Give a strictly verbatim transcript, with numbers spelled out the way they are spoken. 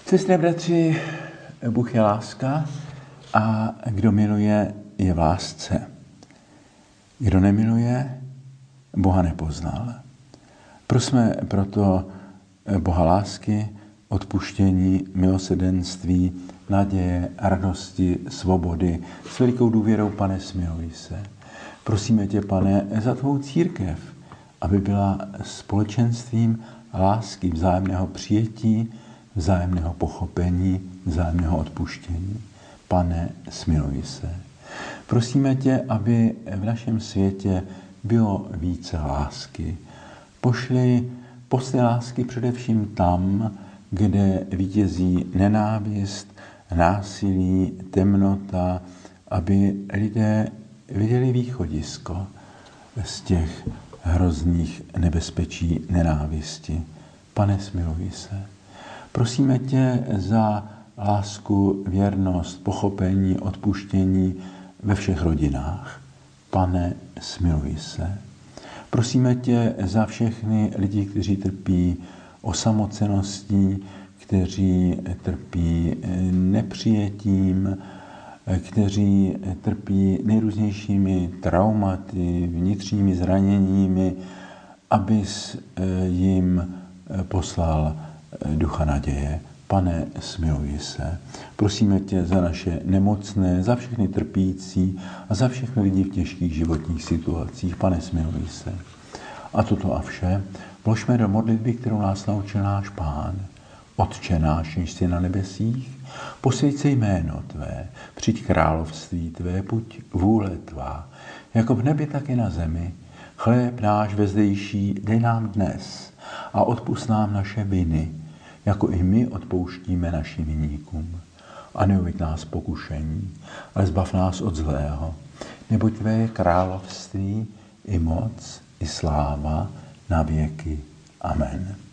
Sestry, bratři, Bůh je láska a kdo miluje, je v lásce. Kdo nemiluje, Boha nepoznal. Prosme proto Boha lásky, odpuštění, milosrdenství, naděje, radosti, svobody. S velikou důvěrou, Pane, smiluj se. Prosíme tě, Pane, za tvou církev, aby byla společenstvím lásky, vzájemného přijetí, vzájemného pochopení, vzájemného odpuštění. Pane, smiluj se. Prosíme tě, aby v našem světě bylo více lásky. Pošli, posly lásky především tam, kde vítězí nenávist, násilí, temnota, aby lidé viděli východisko z těch hrozných nebezpečí nenávisti. Pane, smiluj se. Prosíme tě za lásku, věrnost, pochopení, odpuštění ve všech rodinách. Pane, smiluj se. Prosíme tě za všechny lidi, kteří trpí osamoceností, kteří trpí nepřijetím, kteří trpí nejrůznějšími traumaty, vnitřními zraněními, abys jim poslal ducha naděje. Pane, smiluj se. Prosíme tě za naše nemocné, za všechny trpící a za všechny lidi v těžkých životních situacích. Pane, smiluj se. A toto a vše vložme do modlitby, kterou nás naučil náš Pán. Otče náš, jenž jsi na nebesích, posvěť se jméno tvé, přijď království tvé, buď vůle tvá, jako v nebi, tak i na zemi. Chléb náš vezdejší dej nám dnes a odpusť nám naše viny, jako i my odpouštíme našim viníkům. A neuveď nás pokušení, ale zbav nás od zlého, neboť tvé je království, i moc, i sláva na věky. Amen.